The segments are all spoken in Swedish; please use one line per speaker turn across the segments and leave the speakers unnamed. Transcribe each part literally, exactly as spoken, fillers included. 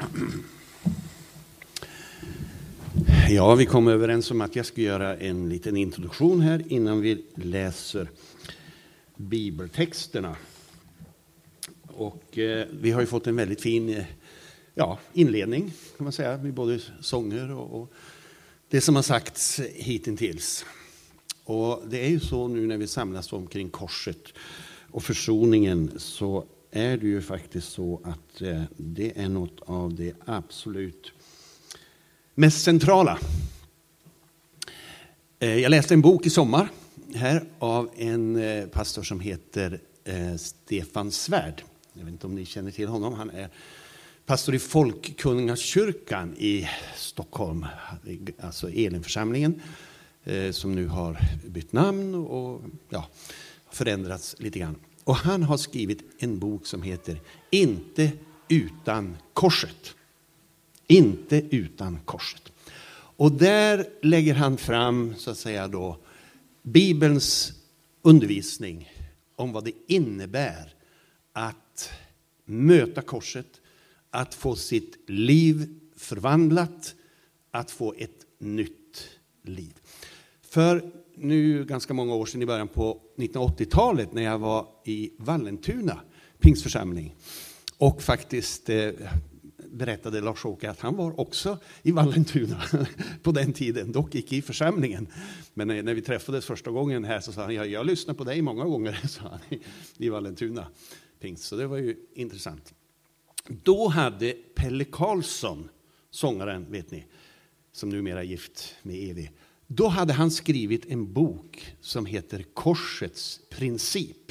Ja, vi kom överens om att jag ska göra en liten introduktion här innan vi läser bibeltexterna. Och eh, vi har ju fått en väldigt fin eh, ja, inledning kan man säga, med både sånger och, och det som har sagts hittills. Och det är ju så nu när vi samlas omkring korset och försoningen, så är det ju faktiskt så att eh, det är något av det absolut mest centrala. Eh, jag läste en bok i sommar här av en eh, pastor som heter eh, Stefan Svärd. Jag vet inte om ni känner till honom. Han är pastor i Folkungakyrkan i Stockholm, alltså Elimförsamlingen, eh, som nu har bytt namn och ja, förändrats lite grann. Och han har skrivit en bok som heter Inte utan korset. Inte utan korset. Och där lägger han fram så att säga då Bibelns undervisning om vad det innebär att möta korset, att få sitt liv förvandlat, att få ett nytt liv. För nu ganska många år sedan, i början på nittonhundraåttiotalet, när jag var i Vallentuna pingstförsamling och faktiskt eh, berättade Lars-Åke att han var också i Vallentuna på den tiden, dock icke i församlingen. Men när vi träffades första gången här så sa han, jag, jag lyssnar på dig många gånger, sa han, i Vallentuna pingst. Så det var ju intressant. Då hade Pelle Karlsson, sångaren, vet ni, som numera är gift med Evi, då hade han skrivit en bok som heter Korsets princip.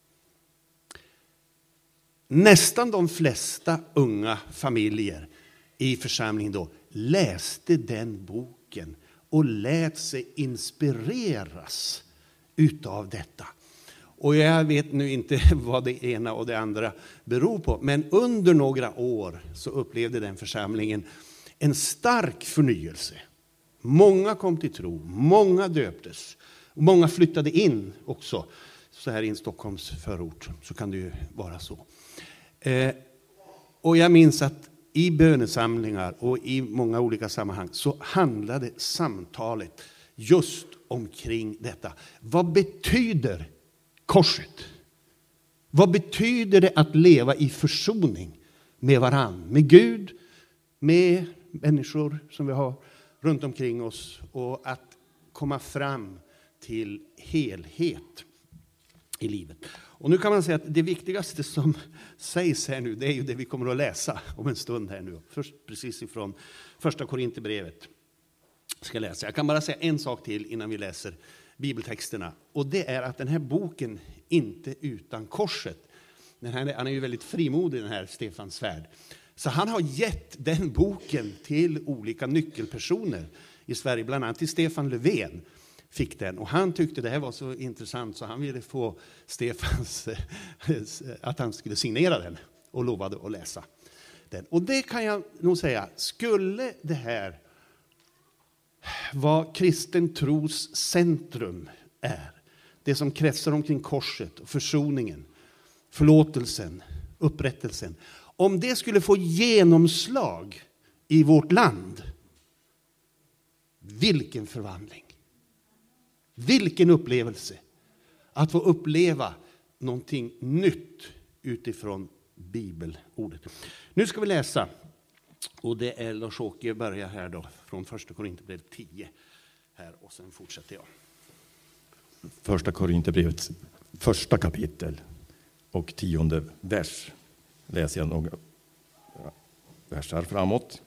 Nästan de flesta unga familjer i församlingen då läste den boken och lät sig inspireras utav detta. Och jag vet nu inte vad det ena och det andra beror på, men under några år så upplevde den församlingen en stark förnyelse. Många kom till tro, många döptes, många flyttade in också. Så här i en Stockholms förort så kan det ju vara så. Eh, och jag minns att i bönesamlingar och i många olika sammanhang så handlade samtalet just omkring detta. Vad betyder korset? Vad betyder det att leva i försoning med varann, med Gud, med människor som vi har runt omkring oss, och att komma fram till helhet i livet. Och nu kan man säga att det viktigaste som sägs här nu, det är ju det vi kommer att läsa om en stund här nu. Först precis ifrån första Korinthierbrevet ska jag läsa. Jag kan bara säga en sak till innan vi läser bibeltexterna. Och det är att den här boken Inte utan korset, den här, han är ju väldigt frimodig, den här Stefan Svärd. Så han har gett den boken till olika nyckelpersoner i Sverige, bland annat till Stefan Löfven fick den. Och han tyckte det här var så intressant så han ville få Stefans, att han skulle signera den och lovade att läsa den. Och det kan jag nog säga, skulle det här vad kristen tros centrum är, det som kretsar omkring korset och försoningen, förlåtelsen, upprättelsen, om det skulle få genomslag i vårt land, vilken förvandling, vilken upplevelse att få uppleva någonting nytt utifrån bibelordet. Nu ska vi läsa, och det är Lars-Åke börjar här då från första Korinthierbrevet tio här, och sen fortsätter jag.
Första Korinthierbrevet första kapitel och tionde vers läser jag några versar framåt.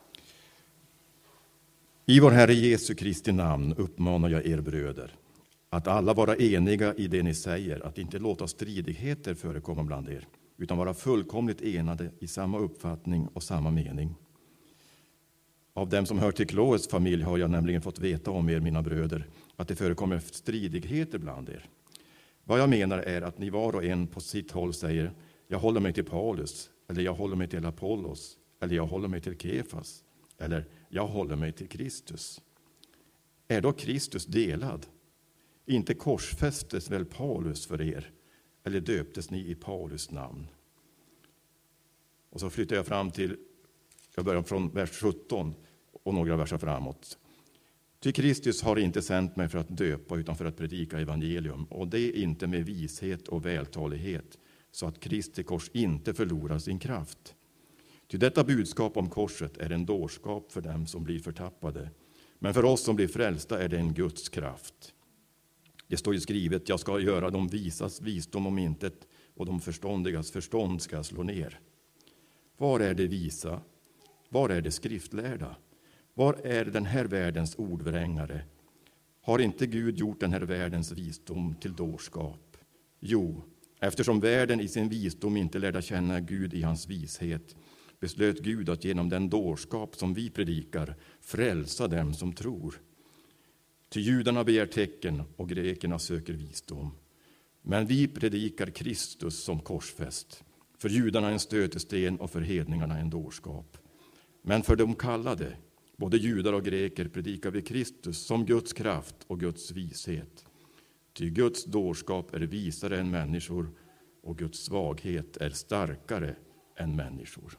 I vår Herre Jesu Kristi namn uppmanar jag er bröder att alla vara eniga i det ni säger, att inte låta stridigheter förekomma bland er, utan vara fullkomligt enade i samma uppfattning och samma mening. Av dem som hör till Kloes familj har jag nämligen fått veta om er, mina bröder, att det förekommer stridigheter bland er. Vad jag menar är att ni var och en på sitt håll säger, jag håller mig till Paulus, eller jag håller mig till Apollos, eller jag håller mig till Kefas, eller jag håller mig till Kristus. Är då Kristus delad? Inte korsfästes väl Paulus för er, eller döptes ni i Paulus namn? Och så flyttar jag fram till Jag börjar från vers sjutton och några verser framåt. Ty Kristus har inte sänt mig för att döpa utan för att predika evangelium, och det inte med vishet och vältalighet, så att Kristi kors inte förlorar sin kraft. Ty detta budskap om korset är en dårskap för dem som blir förtappade, men för oss som blir frälsta är det en Guds kraft. Det står ju skrivet, jag ska göra de visas visdom om intet, och de förståndigas förstånd ska slå ner. Var är det visa? Var är det skriftlärda? Var är den här världens ordvrängare? Har inte Gud gjort den här världens visdom till dårskap? Jo, eftersom världen i sin visdom inte lärde känna Gud i hans vishet, beslöt Gud att genom den dårskap som vi predikar frälsa dem som tror. Ty judarna begär tecken och grekerna söker visdom. Men vi predikar Kristus som korsfäst, för judarna en stötesten och för hedningarna en dårskap. Men för de kallade, både judar och greker, predikar vi Kristus som Guds kraft och Guds vishet. Ty Guds dårskap är visare än människor, och Guds svaghet är starkare än människor.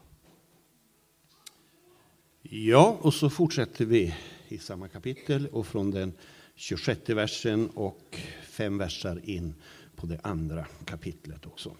Ja, och så fortsätter vi i samma kapitel och från den tjugosjätte versen och fem versar in på det andra kapitlet också.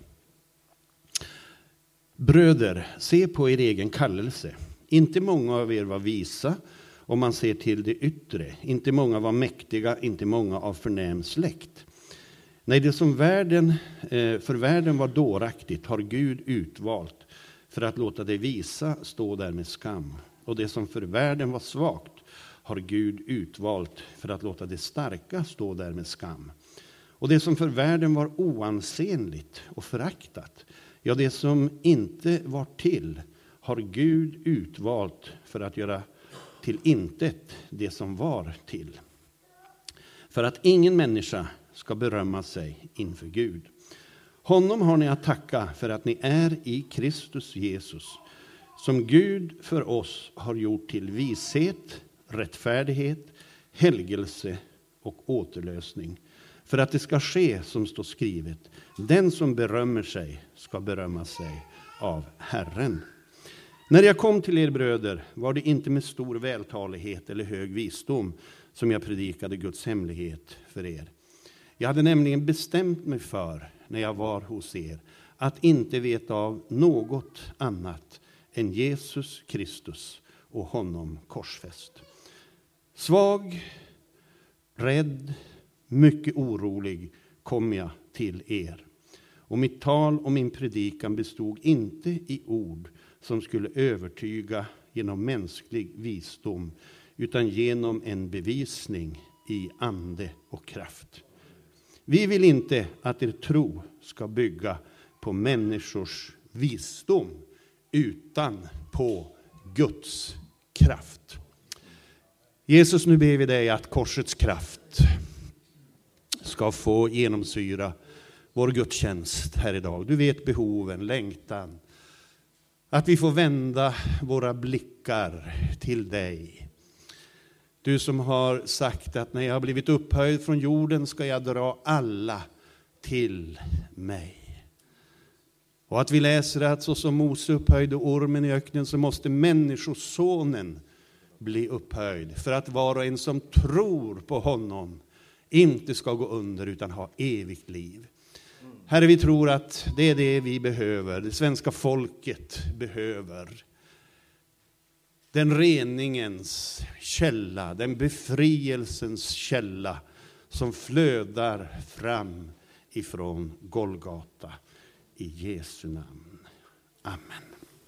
Bröder, se på er egen kallelse. Inte många av er var visa om man ser till det yttre. Inte många var mäktiga, inte många av förnäm släkt. Nej, det som världen, för världen var dåraktigt har Gud utvalt för att låta det visa stå där med skam. Och det som för världen var svagt har Gud utvalt för att låta det starka stå där med skam. Och det som för världen var oansenligt och föraktat, ja, det som inte var till, har Gud utvalt för att göra till intet det som var till. För att ingen människa ska berömma sig inför Gud. Honom har ni att tacka för att ni är i Kristus Jesus, som Gud för oss har gjort till vishet, rättfärdighet, helgelse och återlösning. För att det ska ske som står skrivet, den som berömmer sig ska berömma sig av Herren. När jag kom till er bröder var det inte med stor vältalighet eller hög visdom som jag predikade Guds hemlighet för er. Jag hade nämligen bestämt mig för, när jag var hos er, att inte veta av något annat än Jesus Kristus och honom korsfäst. Svag, rädd, mycket orolig kom jag till er. Och mitt tal och min predikan bestod inte i ord som skulle övertyga genom mänsklig visdom, utan genom en bevisning i ande och kraft. Vi vill inte att er tro ska bygga på människors visdom, utan på Guds kraft. Jesus, nu ber vi dig att korsets kraft ska få genomsyra vår gudstjänst här idag. Du vet behoven, längtan. Att vi får vända våra blickar till dig. Du som har sagt att när jag har blivit upphöjd från jorden ska jag dra alla till mig. Och att vi läser att så som Mose upphöjde ormen i öknen, så måste människosonen bli upphöjd. För att var och en som tror på honom inte ska gå under utan ha evigt liv. Herre, vi tror att det är det vi behöver. Det svenska folket behöver. Den reningens källa, den befrielsens källa som flödar fram ifrån Golgata. I Jesu namn. Amen.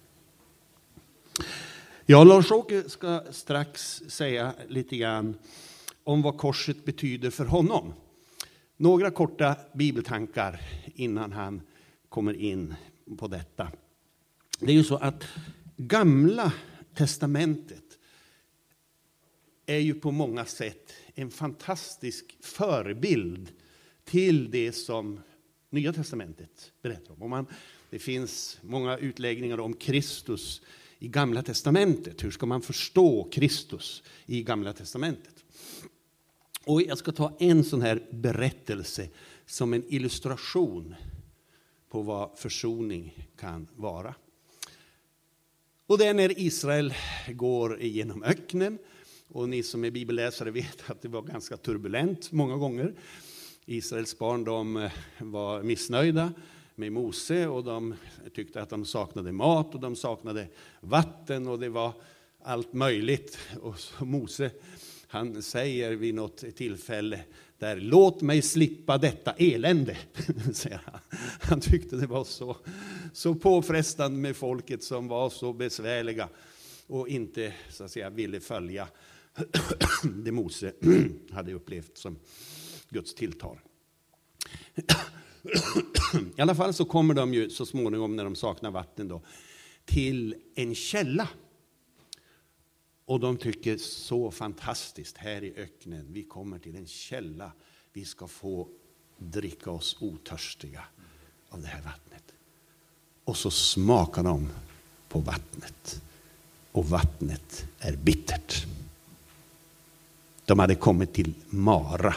Ja, Lars-Åke ska strax säga lite grann om vad korset betyder för honom. Några korta bibeltankar innan han kommer in på detta. Det är ju så att Gamla testamentet är ju på många sätt en fantastisk förebild till det som Nya testamentet berättar om. Och man, det finns många utläggningar om Kristus i Gamla testamentet. Hur ska man förstå Kristus i Gamla testamentet? Och jag ska ta en sån här berättelse som en illustration på vad försoning kan vara. Och det är när Israel går igenom öknen. Och ni som är bibelläsare vet att det var ganska turbulent många gånger. Israels barn de var missnöjda med Mose och de tyckte att de saknade mat och de saknade vatten och det var allt möjligt. Och så Mose, han säger vid något tillfälle där, låt mig slippa detta elände, säger han. Han tyckte det var så, så påfrestande med folket som var så besvärliga och inte så att säga ville följa det Mose hade upplevt som Guds tilltal. I alla fall så kommer de ju så småningom när de saknar vatten då till en källa. Och de tycker så fantastiskt här i öknen. Vi kommer till en källa. Vi ska få dricka oss otörstiga av det här vattnet. Och så smakar de på vattnet. Och vattnet är bittert. De hade kommit till Mara.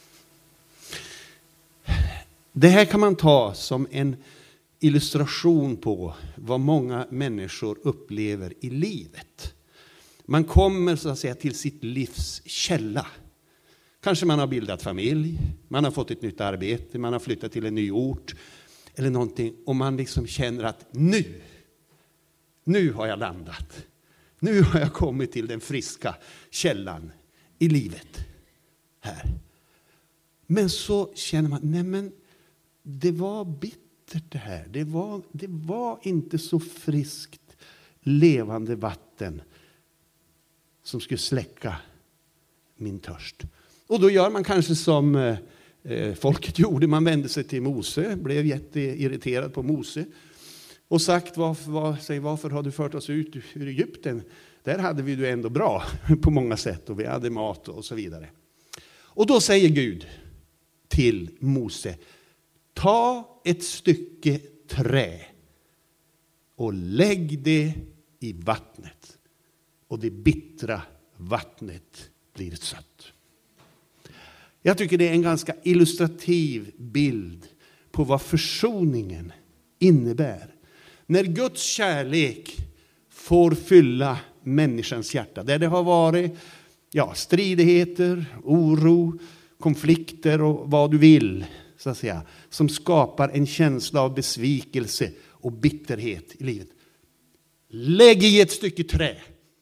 Det här kan man ta som en illustration på vad många människor upplever i livet. Man kommer så att säga till sitt livs källa. Kanske man har bildat familj, man har fått ett nytt arbete, man har flyttat till en ny ort eller någonting. Och man liksom känner att nu, nu har jag landat. Nu har jag kommit till den friska källan i livet här. Men så känner man, nej men det var bittert det här. Det var, det var inte så friskt levande vatten som skulle släcka min törst. Och då gör man kanske som eh, folket gjorde. Man vände sig till Mose, blev jätteirriterad på Mose. Och sagt, varför, var, säg, varför har du fört oss ut ur Egypten? Där hade vi det ändå bra på många sätt och vi hade mat och så vidare. Och då säger Gud till Mose, ta ett stycke trä och lägg det i vattnet. Och det bittra vattnet blir sött. Jag tycker det är en ganska illustrativ bild på vad försoningen innebär. När Guds kärlek får fylla människans hjärta. Där det har varit ja, stridigheter, oro, konflikter och vad du vill. Så att säga, som skapar en känsla av besvikelse och bitterhet i livet. Lägg i ett stycke trä.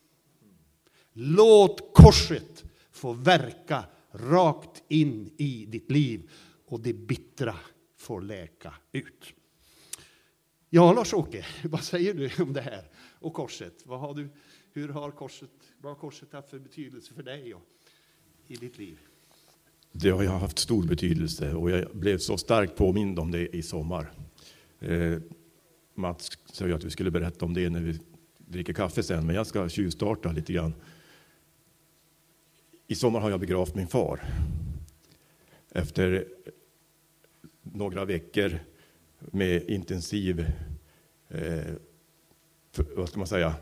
Låt korset få verka rakt in i ditt liv. Och det bittra får läka ut. Ja, Lars-Åke, vad säger du om det här? Och korset, vad har du, hur har korset, vad har korset haft för betydelse för dig och i ditt liv?
Det har jag haft stor betydelse och jag blev så starkt påmind om det i sommar. Eh, Mats sa ju att vi skulle berätta om det när vi dricker kaffe sen, men jag ska tjuvstarta lite grann. I sommar har jag begravt min far. Efter några veckor med intensiv, eh, för, vad ska man säga,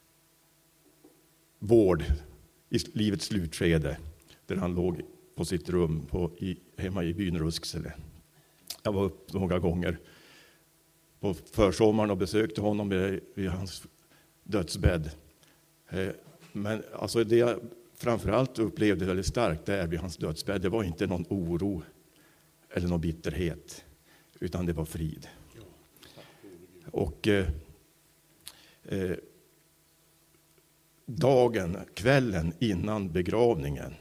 vård i livets slutskede, där han låg på sitt rum på, i, hemma i byn Rusksele. Jag var upp några gånger på försommaren och besökte honom vid, vid hans dödsbädd. Eh, men alltså det jag framförallt upplevde väldigt starkt där vid hans dödsbädd, det var inte någon oro eller någon bitterhet, utan det var frid. Och eh, eh, dagen, kvällen innan begravningen,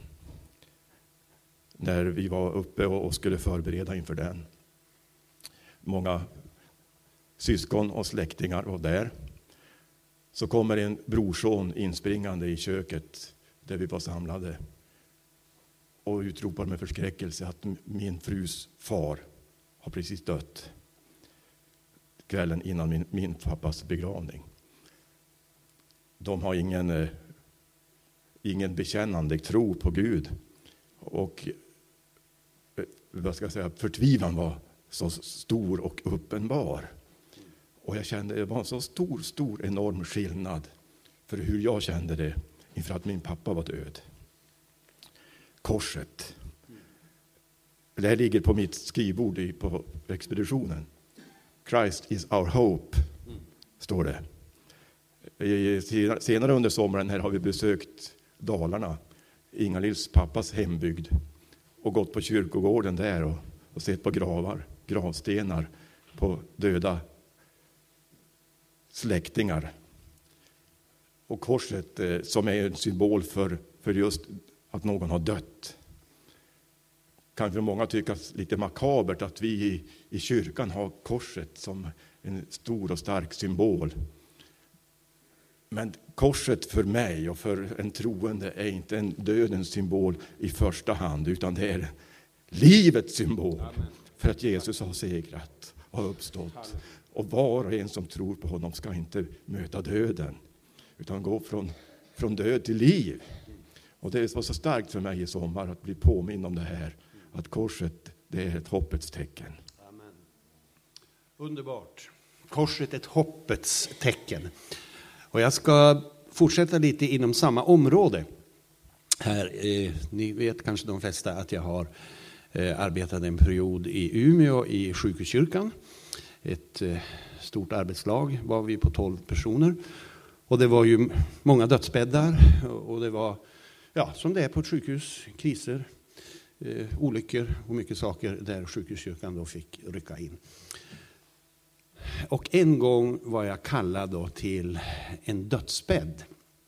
när vi var uppe och skulle förbereda inför den. Många syskon och släktingar var där. Så kommer en brorson inspringande i köket där vi var samlade och utropar med förskräckelse att min frus far har precis dött kvällen innan min, min pappas begravning. De har ingen, eh, ingen bekännande tro på Gud. Och eh, vad ska jag säga, förtvivlan var så stor och uppenbar. Och jag kände det var en så stor, stor, enorm skillnad för hur jag kände det inför att min pappa var död. Korset. Det här ligger på mitt skrivbord i, på expeditionen. Christ is our hope, står det. Senare under sommaren här har vi besökt Dalarna, Inga-Lills pappas hembygd, och gått på kyrkogården där och, och sett på gravar, gravstenar på döda släktingar. Och korset eh, som är en symbol för, för just att någon har dött. Kan för många tyckas lite makabert att vi i, i kyrkan har korset som en stor och stark symbol. Men korset för mig och för en troende är inte en dödens symbol i första hand, utan det är livets symbol. Amen. För att Jesus har segrat och uppstått. Amen. Och var och en som tror på honom ska inte möta döden, utan gå från, från död till liv. Och det var så starkt för mig i sommar att bli påminn om det här. Att korset, det är ett hoppets tecken.
Amen. Underbart. Korset är ett hoppets tecken. Och jag ska fortsätta lite inom samma område. Här, eh, ni vet kanske de flesta att jag har eh, arbetat en period i Umeå i sjukhuskyrkan. Ett eh, stort arbetslag var vi på tolv personer. Och det var ju många dödsbäddar. Och det var, ja, som det är på ett sjukhus, kriser, eh, olyckor och mycket saker där sjukhuskyrkan då fick rycka in. Och en gång var jag kallad då till en dödsbädd.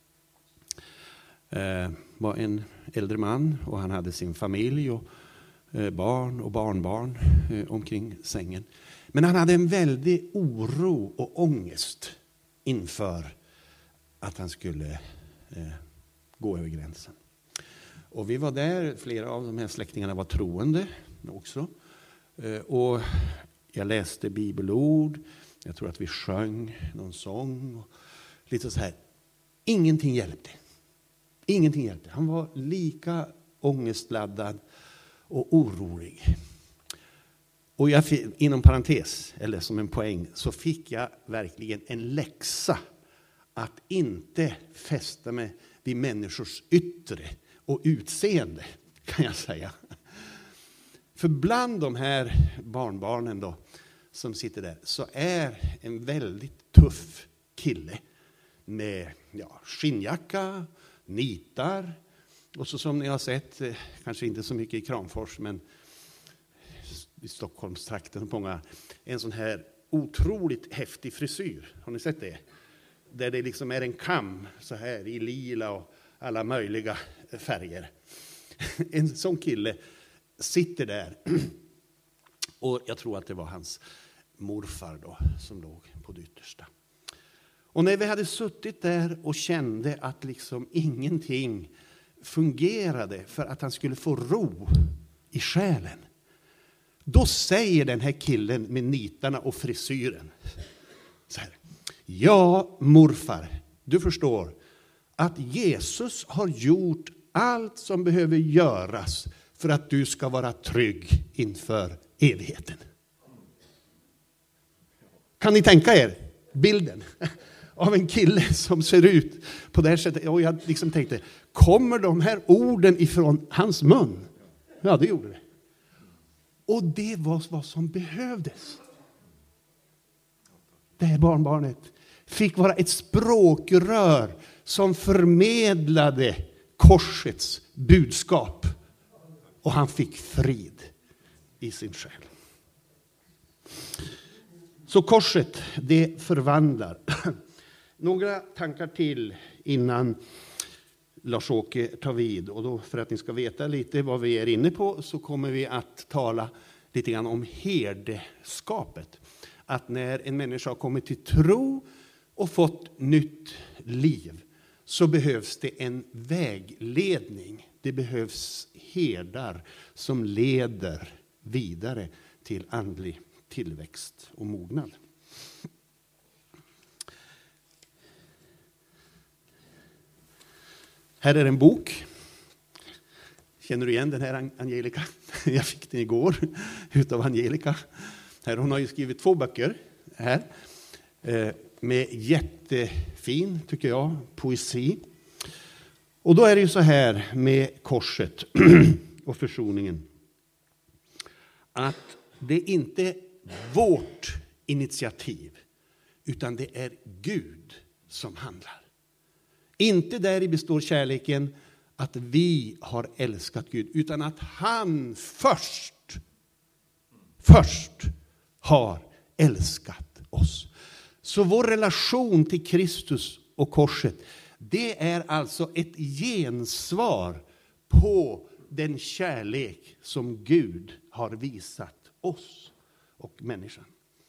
Det var en äldre man och han hade sin familj och barn och barnbarn omkring sängen. Men han hade en väldig oro och ångest inför att han skulle gå över gränsen. Och vi var där, flera av de här släktingarna var troende också. Och jag läste bibelord, jag tror att vi sjöng någon sång. Och lite så här. Ingenting hjälpte. Ingenting hjälpte. Han var lika ångestladdad och orolig. Och jag fick, inom parentes, eller som en poäng, så fick jag verkligen en läxa att inte fästa mig vid människors yttre och utseende, kan jag säga. För bland de här barnbarnen då, som sitter där, så är en väldigt tuff kille med ja, skinnjacka, nitar, och så som ni har sett, kanske inte så mycket i Kramfors, men i Stockholmstrakten på många, en sån här otroligt häftig frisyr. Har ni sett det? Där det liksom är en kam så här i lila och alla möjliga färger. En sån kille sitter där. Och jag tror att det var hans morfar då som låg på det yttersta. Och när vi hade suttit där och kände att liksom ingenting fungerade för att han skulle få ro i själen, då säger den här killen med nitarna och frisyren så här: ja, morfar, du förstår att Jesus har gjort allt som behöver göras för att du ska vara trygg inför evigheten. Kan ni tänka er bilden av en kille som ser ut på det här sättet? Och jag liksom tänkte, kommer de här orden ifrån hans mun? Ja, det gjorde det. Och det var vad som behövdes. Det här barnbarnet fick vara ett språkrör som förmedlade korsets budskap. Och han fick frid i sin själ. Så korset, det förvandlar. Några tankar till innan Lars-Åke tar vid. Och då, för att ni ska veta lite vad vi är inne på, så kommer vi att tala lite grann om herdeskapet. Att när en människa har kommit till tro och fått nytt liv, så behövs det en vägledning. Det behövs herdar som leder vidare till andlig tillväxt och mognad. Här är en bok. Känner du igen den här, Angelica? Jag fick den igår utav Angelica. Här, hon har ju skrivit två böcker här med jättefin, tycker jag, poesi. Och då är det ju så här med korset och försoningen, att det är inte vårt initiativ, utan det är Gud som handlar. Inte där består kärleken att vi har älskat Gud, utan att han först, först har älskat oss. Så vår relation till Kristus och korset, det är alltså ett gensvar på den kärlek som Gud har visat oss och människan.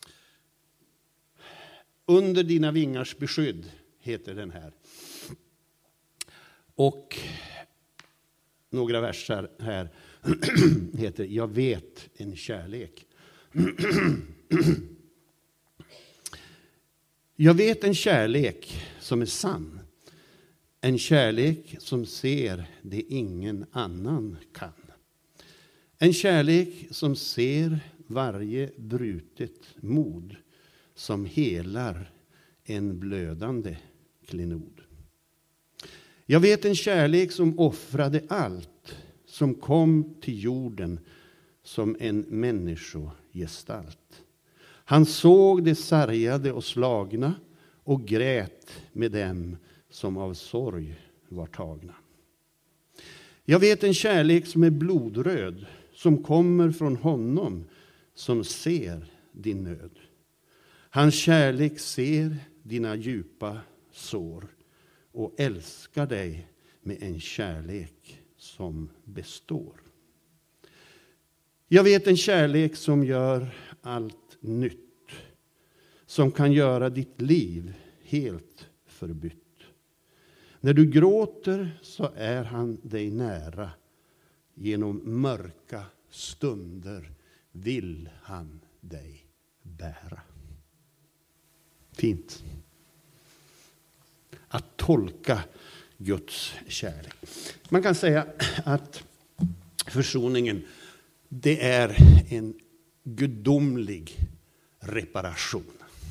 Under dina vingars beskydd heter den här. Och några versar här heter Jag vet en kärlek. Jag vet en kärlek som är sann. En kärlek som ser det ingen annan kan. En kärlek som ser varje brutet mod, som helar en blödande klenod. Jag vet en kärlek som offrade allt, som kom till jorden som en människogestalt. Han såg det sargade och slagna och grät med dem som av sorg var tagna. Jag vet en kärlek som är blodröd, som kommer från honom som ser din nöd. Hans kärlek ser dina djupa sår och älskar dig med en kärlek som består. Jag vet en kärlek som gör allt nytt, som kan göra ditt liv helt förbytt. När du gråter så är han dig nära. Genom mörka stunder vill han dig bära. Fint. Att tolka Guds kärlek. Man kan säga att försoningen, det är en gudomlig reparation.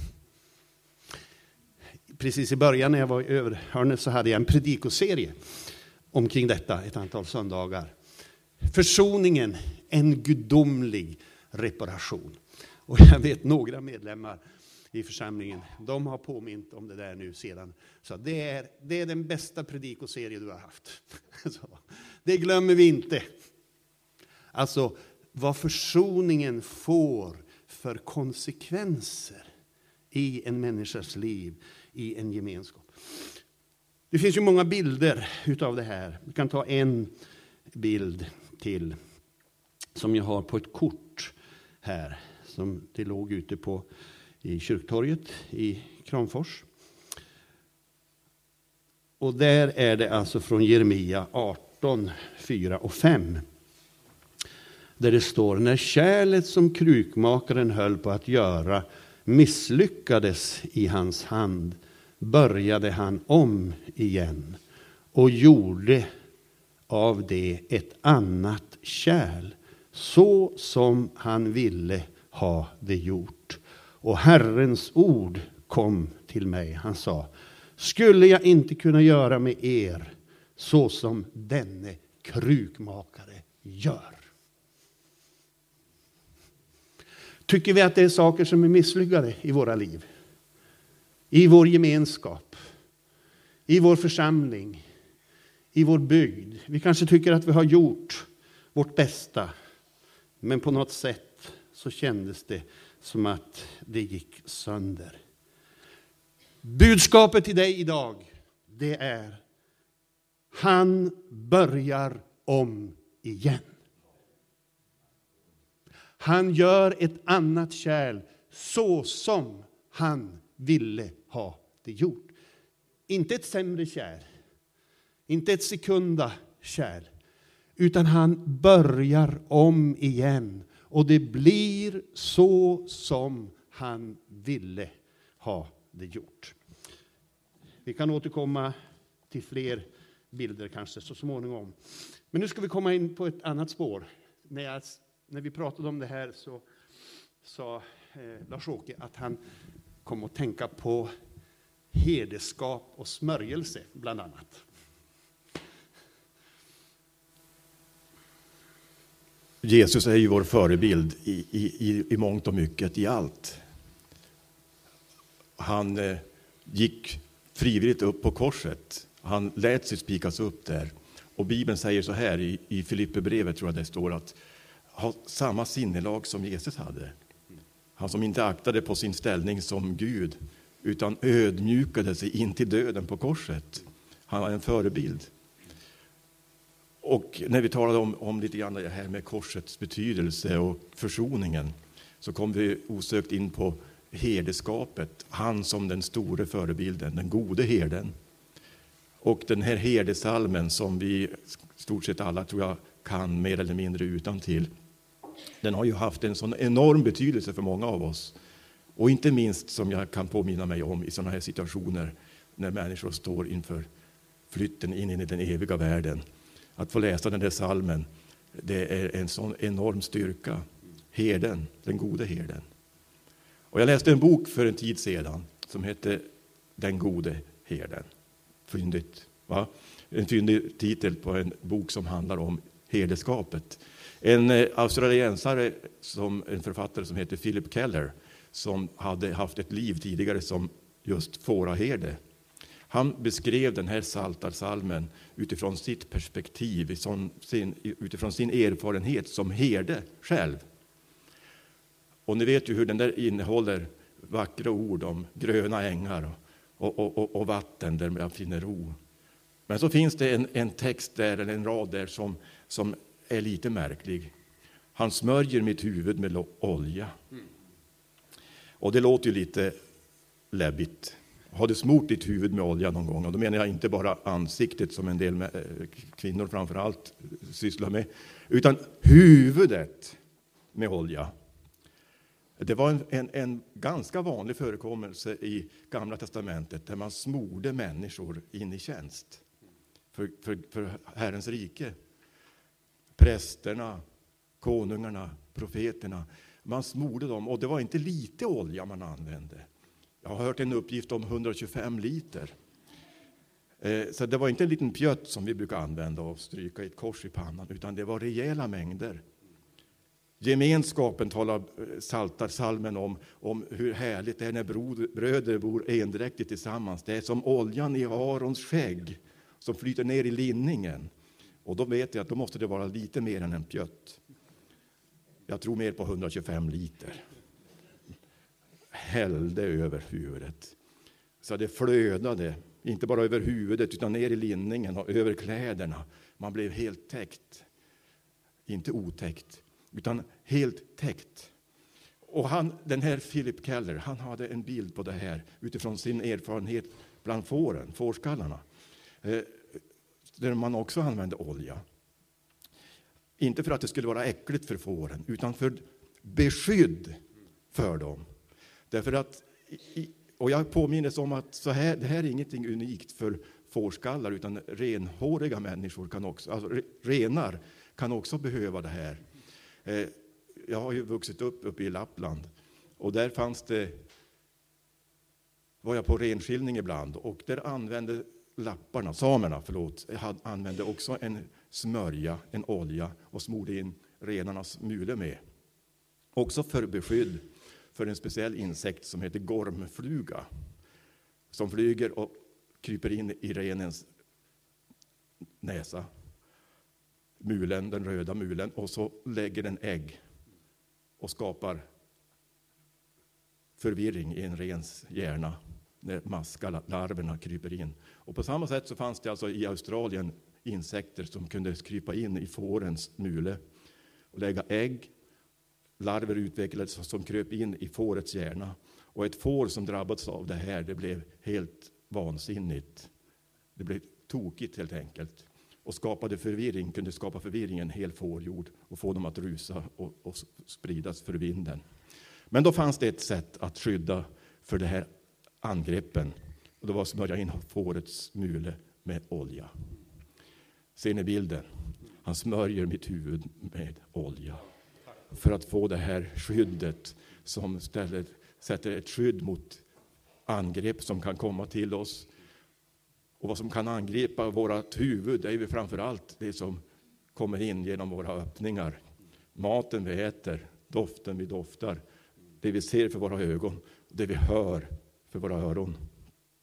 Precis i början när jag var i Överhörnet så hade jag en predikoserie omkring detta ett antal söndagar. Försoningen, en gudomlig reparation. Och jag vet några medlemmar i församlingen, de har påmint om det där nu sedan. Så det är, det är den bästa predikoserie du har haft. Så, det glömmer vi inte. Alltså vad försoningen får för konsekvenser i en människas liv, i en gemenskap. Det finns ju många bilder utav det här. Vi kan ta en bild till som jag har på ett kort här, som det låg ute på i kyrktorget i Kramfors. Och där är det alltså från Jeremia arton, fyra och fem. Där det står: när kärlet som krukmakaren höll på att göra misslyckades i hans hand, började han om igen och gjorde av det ett annat kärl, så som han ville ha det gjort. Och Herrens ord kom till mig. Han sa: skulle jag inte kunna göra med er så som denne krukmakare gör? Tycker vi att det är saker som är misslyckade i våra liv? I vår gemenskap? I vår församling? I vår bygd? Vi kanske tycker att vi har gjort vårt bästa. Men på något sätt så kändes det som att det gick sönder. Budskapet till dig idag, det är: han börjar om igen. Han gör ett annat kärl så som han ville ha det gjort. Inte ett sämre kärl. Inte ett sekunda kärl. Utan han börjar om igen. Och det blir så som han ville ha det gjort. Vi kan återkomma till fler bilder kanske så småningom. Men nu ska vi komma in på ett annat spår. När, jag, när vi pratade om det här så sa eh, Lars-Åke att han kom att tänka på herdeskap och smörjelse bland annat.
Jesus är ju vår förebild i, i, i mångt och mycket, i allt. Han eh, gick frivilligt upp på korset. Han lät sig spikas upp där. Och Bibeln säger så här i, i Filipperbrevet, tror jag det står, att ha samma sinnelag som Jesus hade. Han som inte aktade på sin ställning som Gud, utan ödmjukade sig in till döden på korset. Han var en förebild. Och när vi talade om, om lite grann det här med korsets betydelse och försoningen, så kom vi osökt in på herdeskapet. Han som den store förebilden, den gode herden. Och den här herdesalmen som vi stort sett alla, tror jag, kan mer eller mindre utan till. Den har ju haft en sån enorm betydelse för många av oss. Och inte minst, som jag kan påminna mig om i sådana här situationer, när människor står inför flytten in i den eviga världen. Att få läsa den där salmen, det är en sån enorm styrka. Herden, den gode herden. Och jag läste en bok för en tid sedan som hette Den gode herden. Fyndigt, va? En fyndig titel på en bok som handlar om herdeskapet. En eh, australiensare, som, en författare som heter Philip Keller, som hade haft ett liv tidigare som just fåraherde. Han beskrev den här Psaltarpsalmen utifrån sitt perspektiv, sin, utifrån sin erfarenhet som herde själv. Och ni vet ju hur den där innehåller vackra ord om gröna ängar och, och, och, och vatten där man finner ro. Men så finns det en, en text där, eller en rad där som, som är lite märklig. Han smörjer mitt huvud med olja. Mm. Och det låter ju lite läbbigt. Har du smort ditt huvud med olja någon gång? Och då menar jag inte bara ansiktet som en del med, kvinnor framförallt sysslar med, utan huvudet med olja. Det var en, en, en ganska vanlig förekommelse i Gamla testamentet där man smorde människor in i tjänst för, för, för Herrens rike. Prästerna, konungarna, profeterna. Man smorde dem, och det var inte lite olja man använde. Jag har hört en uppgift om hundratjugofem liter. Eh, så det var inte en liten pjött som vi brukar använda och stryka i ett kors i pannan, utan det var rejäla mängder. Gemenskapen talar Psaltarpsalmen om, om hur härligt det är när bröder bor endräktigt tillsammans. Det är som oljan i Arons skägg som flyter ner i linningen. Och då vet jag att då måste det vara lite mer än en pjött. Jag tror mer på hundratjugofem liter. Hällde över huvudet. Så det flödade, inte bara över huvudet utan ner i linningen och över kläderna. Man blev helt täckt. Inte otäckt, utan helt täckt. Och han, den här Philip Keller, han hade en bild på det här utifrån sin erfarenhet bland fåren, fårskallarna. Eh, där man också använde olja. Inte för att det skulle vara äckligt för fåren, utan för beskydd för dem. Därför att, och jag påminner om att så här, det här är ingenting unikt för fårskallar, utan renhåriga människor kan också, alltså renar kan också behöva det här. Eh, jag har ju vuxit upp uppe i Lappland, och där fanns det, var jag på renskiljning ibland, och där använde lapparna, samerna, förlåt, använde också en smörja, en olja, och smorde in renarnas mule med. Också för beskydd för en speciell insekt som heter gormfluga, som flyger och kryper in i renens näsa, mulen, den röda mulen, och så lägger den ägg och skapar förvirring i en rens hjärna när maskalarverna kryper in. Och på samma sätt så fanns det alltså i Australien insekter som kunde krypa in i fårens mule och lägga ägg. Larver utvecklades som kröp in i fårets hjärna. Och ett får som drabbats av det här, det blev helt vansinnigt. Det blev tokigt helt enkelt. Och skapade förvirring, kunde skapa förvirring i en hel fårjord och få dem att rusa och, och spridas för vinden. Men då fanns det ett sätt att skydda för det här angreppen. Och det var att smörja in fårets mule med olja. Ser ni bilden? Han smörjer mitt huvud med olja. För att få det här skyddet som ställer, sätter ett skydd mot angrepp som kan komma till oss. Och vad som kan angripa vårt huvud är ju framförallt det som kommer in genom våra öppningar. Maten vi äter, doften vi doftar, det vi ser för våra ögon, det vi hör för våra öron.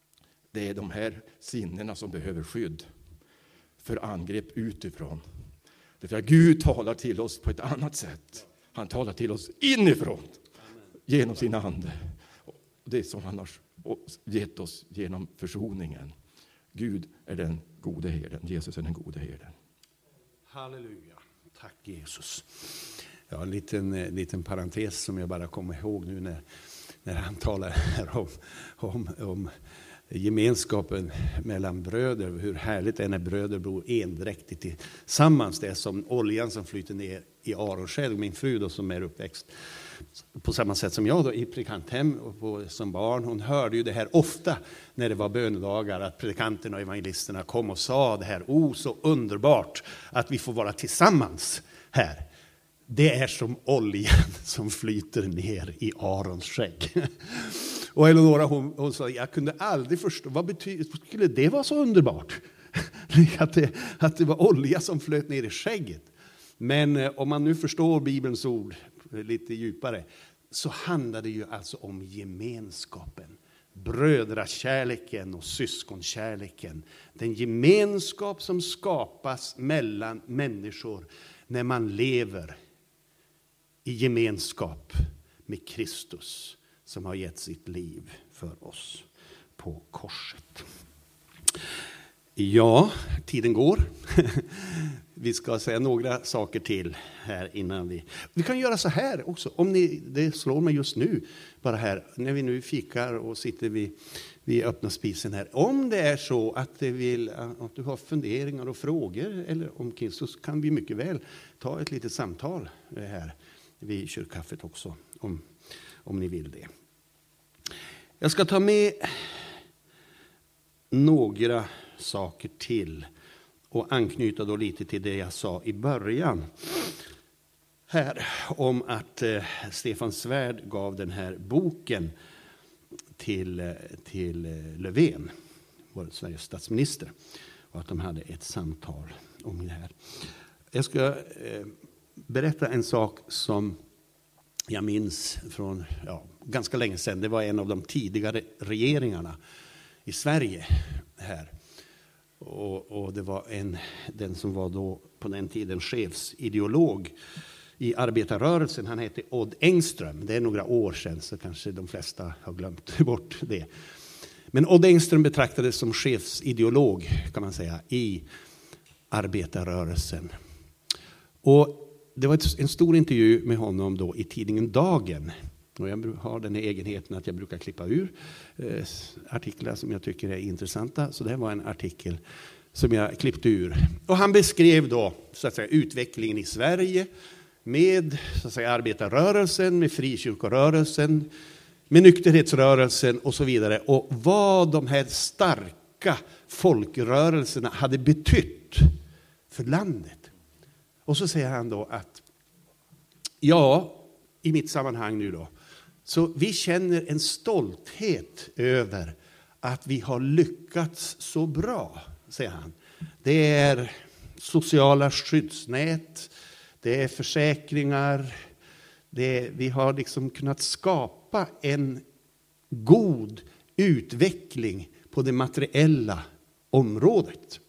Det är de här sinnena som behöver skydd för angrepp utifrån. Därför att Gud talar till oss på ett annat sätt. Han talar till oss inifrån genom sin ande. Det som han har gett oss genom försoningen. Gud är den gode herden. Jesus är den gode herden.
Halleluja. Tack Jesus. Ja, en liten, en liten parentes som jag bara kommer ihåg nu när, när han talar här om, om, om gemenskapen mellan bröder. Hur härligt det är när bröder bor endräktigt tillsammans. Det är som oljan som flyter ner i Aronsjälv. Min fru då, som är uppväxt på samma sätt som jag då, i predikanthem och på, som barn. Hon hörde ju det här ofta när det var bönedagar. Att predikanterna och evangelisterna kom och sa det här. Oh, så underbart att vi får vara tillsammans här. Det är som oljan som flyter ner i Arons skägg. Och Eleonora hon, hon sa, jag kunde aldrig förstå, vad betyder, skulle det vara så underbart? att, det, att det var olja som flöt ner i skägget. Men eh, om man nu förstår Bibelns ord lite djupare, så handlar det ju alltså om gemenskapen. Brödrakärleken och syskonkärleken. Den gemenskap som skapas mellan människor när man lever i gemenskap med Kristus som har gett sitt liv för oss på korset. Ja, tiden går. Vi ska säga några saker till här innan vi... Vi kan göra så här också, om ni, det slår mig just nu, bara här, när vi nu fikar och sitter vid, vid öppna spisen här. Om det är så att, det vill, att du har funderingar och frågor eller om Kristus, kan vi mycket väl ta ett litet samtal här vid kyrkkaffet också, om, om ni vill det. Jag ska ta med några saker till och anknyta då lite till det jag sa i början här om att eh, Stefan Svärd gav den här boken till, till eh, Löfven, vår Sveriges statsminister, och att de hade ett samtal om det här. Jag ska eh, berätta en sak som jag minns från ja, ganska länge sedan. Det var en av de tidigare regeringarna i Sverige här. Och, och det var en, den som var då på den tiden chefsideolog i arbetarrörelsen. Han hette Odd Engström. Det är några år sedan, så kanske de flesta har glömt bort det. Men Odd Engström betraktades som chefsideolog, kan man säga, i arbetarrörelsen. Och det var en stor intervju med honom då i tidningen Dagen. Och jag har den egenheten att jag brukar klippa ur eh, artiklar som jag tycker är intressanta. Så det här var en artikel som jag klippte ur. Och han beskrev då så att säga, utvecklingen i Sverige med så att säga, arbetarrörelsen, med frikyrkorörelsen, med nykterhetsrörelsen och så vidare. Och vad de här starka folkrörelserna hade betytt för landet. Och så säger han då att ja, i mitt sammanhang nu då, så vi känner en stolthet över att vi har lyckats så bra, säger han. Det är sociala skyddsnät, det är försäkringar, det är, vi har liksom kunnat skapa en god utveckling på det materiella området.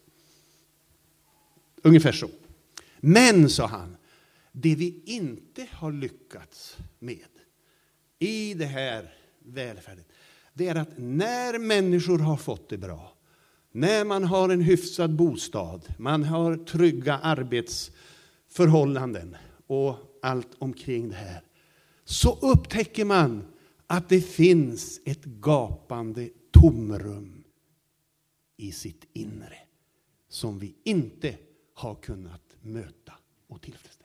Ungefär så. Men, sa han, det vi inte har lyckats med i det här välfärden, det är att när människor har fått det bra, när man har en hyfsad bostad, man har trygga arbetsförhållanden och allt omkring det här, så upptäcker man att det finns ett gapande tomrum i sitt inre som vi inte har kunnat möta och tillfredsställa.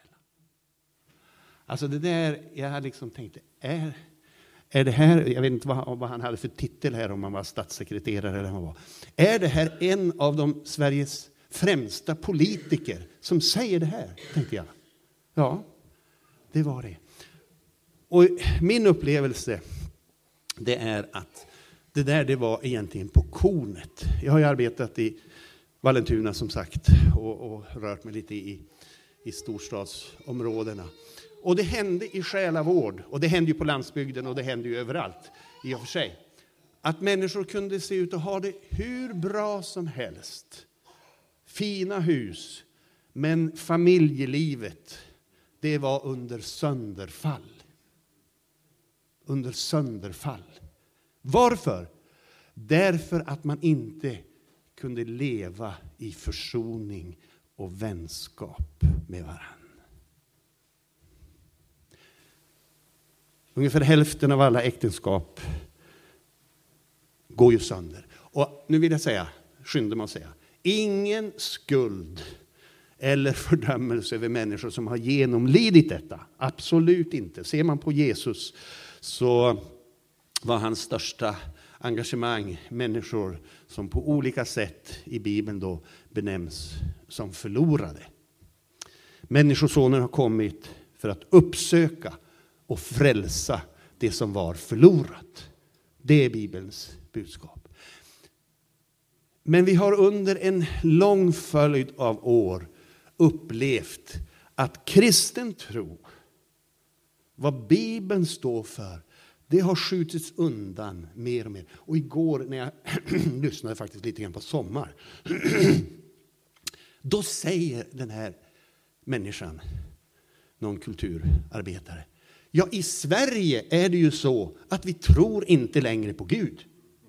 Alltså det där, jag hade liksom tänkt, är, är det här, jag vet inte vad, vad han hade för titel här, om han var statssekreterare eller vad han var. Är det här en av de Sveriges främsta politiker som säger det här, tänkte jag. Ja, det var det. Och min upplevelse, det är att det där det var egentligen på kornet. Jag har ju arbetat i Vallentuna som sagt och, och rört mig lite i, i storstadsområdena. Och det hände i själavård, och det hände ju på landsbygden och det hände ju överallt i och för sig, Att människor kunde se ut och ha det hur bra som helst. Fina hus. Men familjelivet, det var under sönderfall. Under sönderfall. Varför? Därför att man inte kunde leva i försoning och vänskap med varandra. Ungefär hälften av alla äktenskap går ju sönder. Och nu vill jag säga, skynda mig att säga, ingen skuld eller fördömelse över människor som har genomlidit detta. Absolut inte. Ser man på Jesus så var hans största engagemang människor som på olika sätt i Bibeln då benämns som förlorade. Människosonen har kommit för att uppsöka och frälsa det som var förlorat. Det är Bibelns budskap. Men vi har under en lång följd av år upplevt att kristen tro, vad Bibeln står för, det har skjutits undan mer och mer. Och igår när jag lyssnade faktiskt lite grann på Sommar, då säger den här människan, någon kulturarbetare, ja, i Sverige är det ju så att vi tror inte längre på Gud.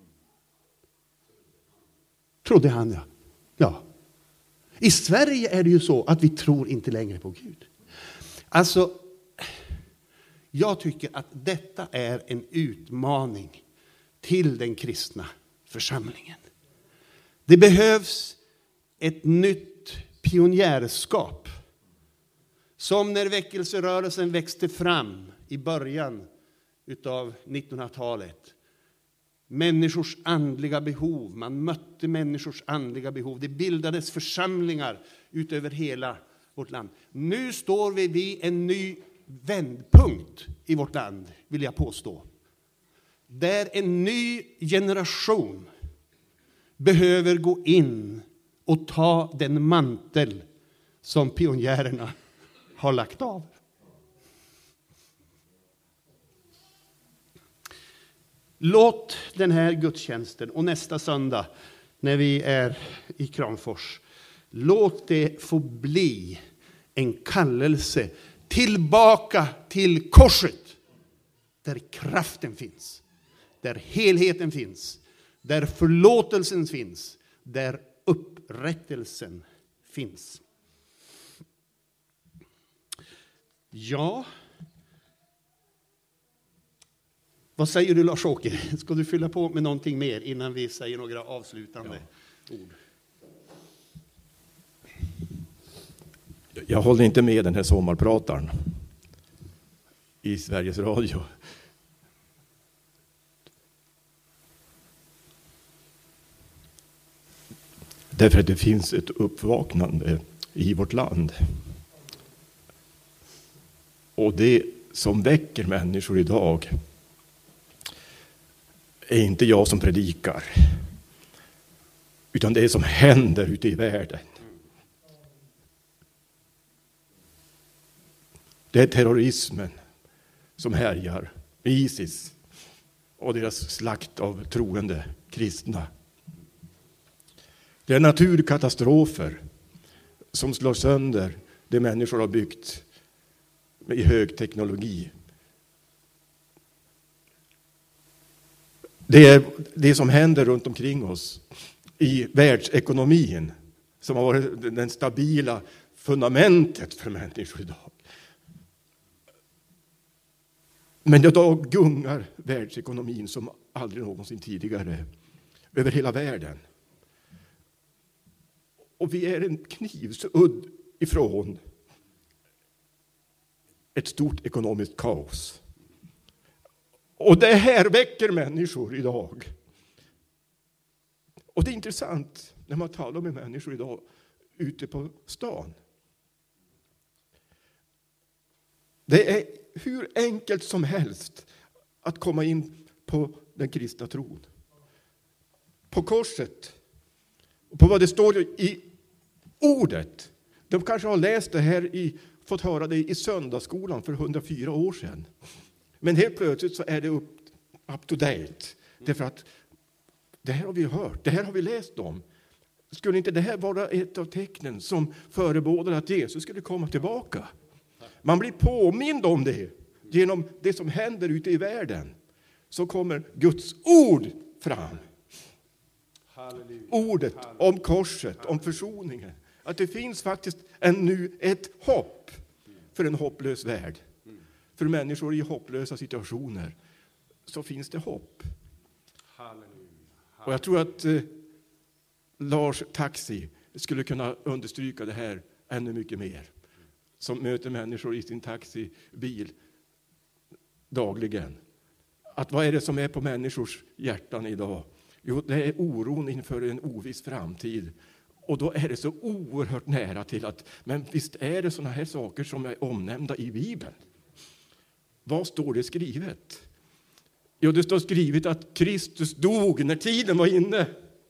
Trodde han, ja. Ja. I Sverige är det ju så att vi tror inte längre på Gud. Alltså, jag tycker att detta är en utmaning till den kristna församlingen. Det behövs ett nytt pionjärskap. Som när väckelserörelsen växte fram i början av nittonhundratalet. Människors andliga behov. Man mötte människors andliga behov. Det bildades församlingar utöver hela vårt land. Nu står vi vid en ny vändpunkt i vårt land, vill jag påstå. Där en ny generation behöver gå in och ta den mantel som pionjärerna har lagt av. Låt den här gudstjänsten och nästa söndag när vi är i Kramfors, låt det få bli en kallelse tillbaka till korset. Där kraften finns, där helheten finns, där förlåtelsen finns, där upprättelsen finns. Ja. Vad säger du, Lars-Åke? Ska du fylla på med någonting mer innan vi säger några avslutande ja. ord?
Jag håller inte med den här sommarprataren i Sveriges Radio. Därför att det finns ett uppvaknande i vårt land. Och det som väcker människor idag är inte jag som predikar, utan det som händer ute i världen. Det är terrorismen som härjar, ISIS och deras slakt av troende kristna. Det är naturkatastrofer som slår sönder det människor har byggt i hög teknologi. Det är det som händer runt omkring oss i världsekonomin som har varit det stabila fundamentet för människor idag. Men idag gungar världsekonomin som aldrig någonsin tidigare över hela världen. Och vi är en knivsudd ifrån ett stort ekonomiskt kaos. Och det här väcker människor idag. Och det är intressant när man talar med människor idag ute på stan. Det är hur enkelt som helst att komma in på den kristna tron. På korset. Och på vad det står i ordet. De kanske har läst det här i, fått höra det i söndagsskolan för hundrafyra år sedan. Men helt plötsligt så är det upp, up to date. Därför att Det här har vi hört, det här har vi läst om. Skulle inte det här vara ett av tecknen som förebådar att Jesus skulle komma tillbaka? Man blir påmind om det genom det som händer ute i världen. Så kommer Guds ord fram. Halleluja. Ordet Halleluja. Om korset, Halleluja. Om försoningen. Att det finns faktiskt ännu ett hopp för en hopplös värld. För människor i hopplösa situationer så finns det hopp. Halleluja. Halleluja. Och jag tror att eh, Lars Taxi skulle kunna understryka det här ännu mycket mer. Som möter människor i sin taxibil dagligen. Att vad är det som är på människors hjärtan idag? Jo, det är oron inför en oviss framtid. Och då är det så oerhört nära till att, men visst är det såna här saker som är omnämnda i Bibeln. Vad står det skrivet? Jo, det står skrivet att Kristus dog när tiden var inne.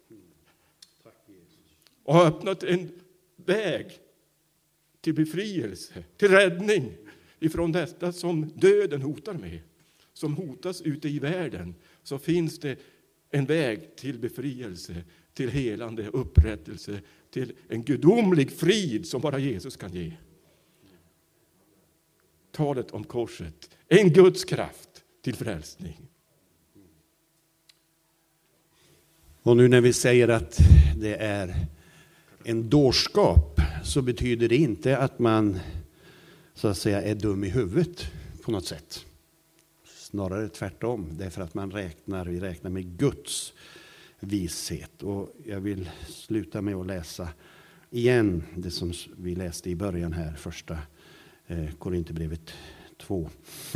Och har öppnat en väg till befrielse, till räddning ifrån detta som döden hotar med. Som hotas ute i världen, så finns det en väg till befrielse, till helande, upprättelse, till en gudomlig frid som bara Jesus kan ge. Talet om korset, en Guds kraft till frälsning.
Och nu när vi säger att det är en dårskap, så betyder det inte att man så att säga är dum i huvudet på något sätt. Snarare tvärtom, därför att man räknar, vi räknar med Guds vishet. Och jag vill sluta med att läsa igen det som vi läste i början här, första eh, Korinthierbrevet två.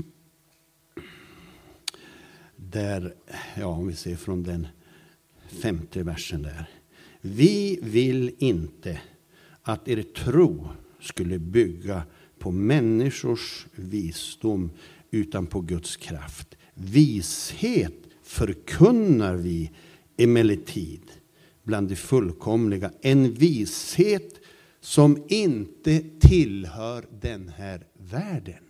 Där, ja, om vi ser från den femte versen där. Vi vill inte att er tro skulle bygga på människors visdom utan på Guds kraft. Vishet förkunnar vi emellertid bland det fullkomliga. En vishet som inte tillhör den här världen.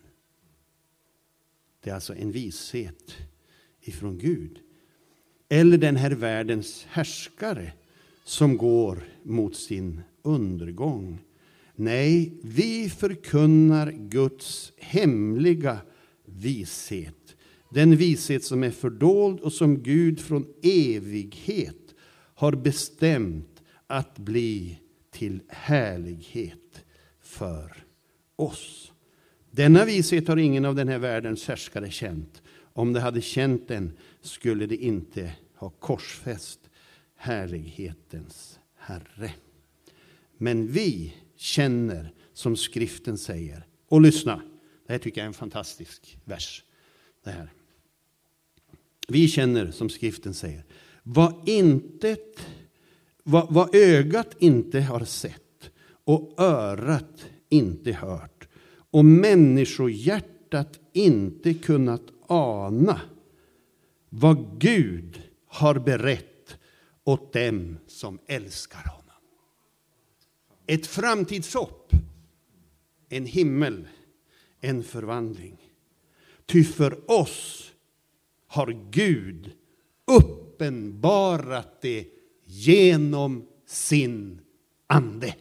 Det är alltså en vishet ifrån Gud. Eller den här världens härskare som går mot sin undergång. Nej, vi förkunnar Guds hemliga vishet. Den vishet som är fördold och som Gud från evighet har bestämt att bli till härlighet för oss. Denna vishet har ingen av den här världens härskare känt. Om det hade känt den skulle det inte ha korsfäst härlighetens Herre. Men vi känner som skriften säger. Och lyssna, det här tycker jag är en fantastisk vers. Det här. Vi känner som skriften säger. Vad, intet, vad, vad ögat inte har sett och örat inte hört och människohjärtat inte kunnat ana vad Gud har berett åt dem som älskar honom. Ett framtidshopp, en himmel, en förvandling. Ty för oss har Gud uppenbarat det genom sin ande.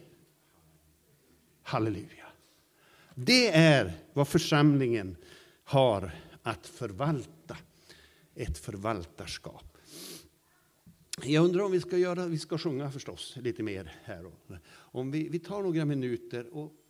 Halleluja. Det är vad församlingen har att förvalta. Ett förvaltarskap. Jag undrar om vi ska göra, vi ska sjunga förstås lite mer här. Om vi, vi tar några minuter och